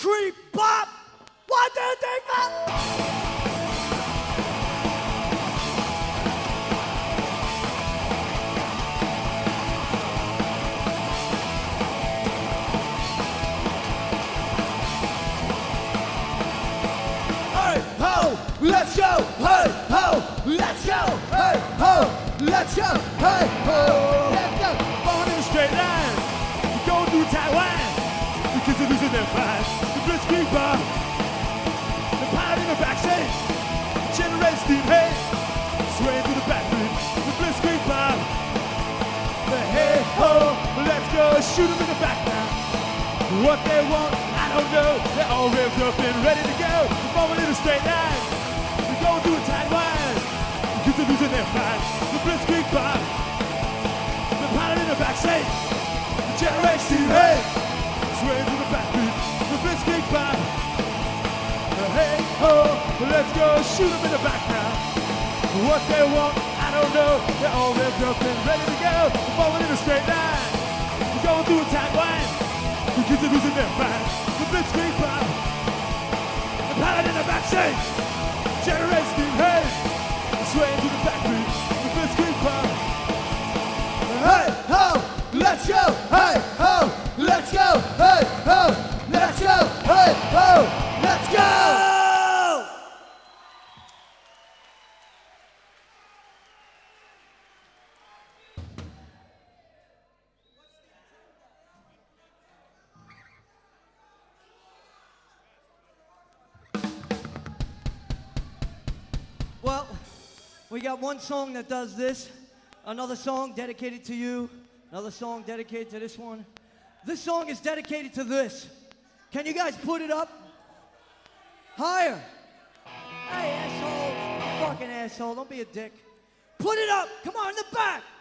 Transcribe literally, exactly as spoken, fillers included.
Blitzkrieg Bop. One, two, three, four. Let's go, hey ho, let's go, hey ho, let's go, hey ho, let's go. Born in a straight line, we're going through Taiwan. The kids are losing their minds. The Blitzkrieg Bop, the pilot in the backseat, generate steam head, swaying through the backbeat. The Blitzkrieg Bop, the hey ho, let's go, shoot 'em in the back now. What they want, I don't know. They're all revved up and ready to go. The moment in a straight line. Going through a tight line, the kids are losing their minds. The Blitzkrieg Bop, the pilot in the backseat, the generate steam head, swaying through the backbeat. The Blitzkrieg Bop, the hey ho, let's go, shoot 'em in the back now. What they want, I don't know. They're all revved up and ready to go. The moment in a straight line, we're going through a tight line. The kids are losing their minds. The Blitzkrieg Bop, the pilot in the backseat. Generate steam head, swaying to the backbeat. The Blitzkrieg Bop. Hey ho, let's go. Hey ho, let's go. Hey ho, let's go. Hey ho, let's go. Well, we got one song that does this, another song dedicated to you, another song dedicated to this one. This song is dedicated to this. Can you guys put it up? Higher. Hey, asshole. Fucking asshole. Don't be a dick. Put it up. Come on, in the back.